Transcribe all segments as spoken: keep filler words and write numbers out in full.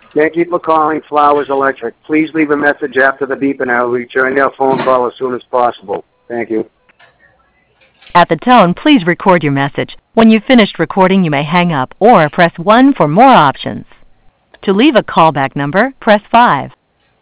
Thank you for calling Flowers Electric. Please leave a message after the beep and I will return your phone call as soon as possible. Thank you. At the tone, please record your message. When you've finished recording, you may hang up or press one for more options. To leave a callback number, press five.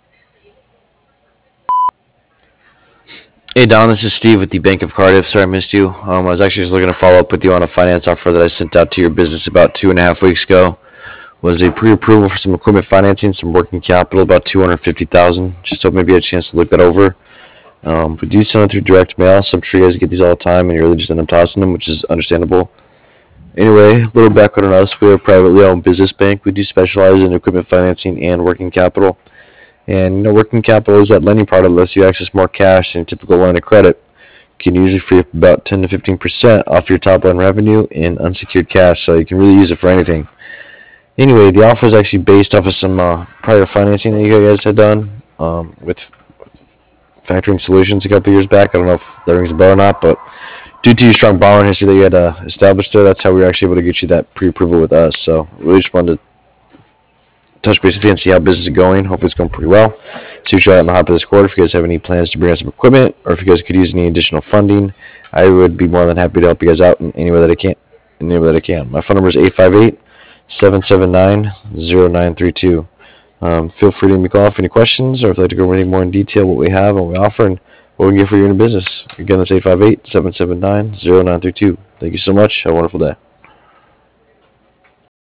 Hey Don, this is Steve with the Bank of Cardiff. Sorry I missed you. Um, I was actually just looking to follow up with you on a finance offer that I sent out to your business about two and a half weeks ago. Was a pre-approval for some equipment financing, some working capital, about two hundred fifty thousand dollars. Just hope maybe you had a chance to look that over. Um, we do send it through direct mail, so I'm sure you guys get these all the time, and you really just end up tossing them, which is understandable. Anyway, a little background on us. We are a privately owned business bank. We do specialize in equipment financing and working capital. And, you know, working capital is that lending product that lets you access more cash than a typical line of credit. You can usually free up about ten to fifteen percent off your top line revenue in unsecured cash, so you can really use it for anything. Anyway, the offer is actually based off of some uh, prior financing that you guys had done um, with Factoring Solutions a couple years back. I don't know if that rings a bell or not, but due to your strong borrowing history that you had uh, established there, that's how we were actually able to get you that pre-approval with us. So really just wanted to touch base with you and see how business is going. Hopefully it's going pretty well. See you out on the hop of this quarter. If you guys have any plans to bring us some equipment, or if you guys could use any additional funding, I would be more than happy to help you guys out in any way that I can. In any way that I can. My phone number is eight five eight, seven seven nine, zero nine three two. Um, feel free to give me a call if any questions, or if you'd like to go over any more in detail what we have, what we offer, and what we can get for you in business. Again, that's eight five eight, seven seven nine, zero nine three two. Thank you so much. Have a wonderful day.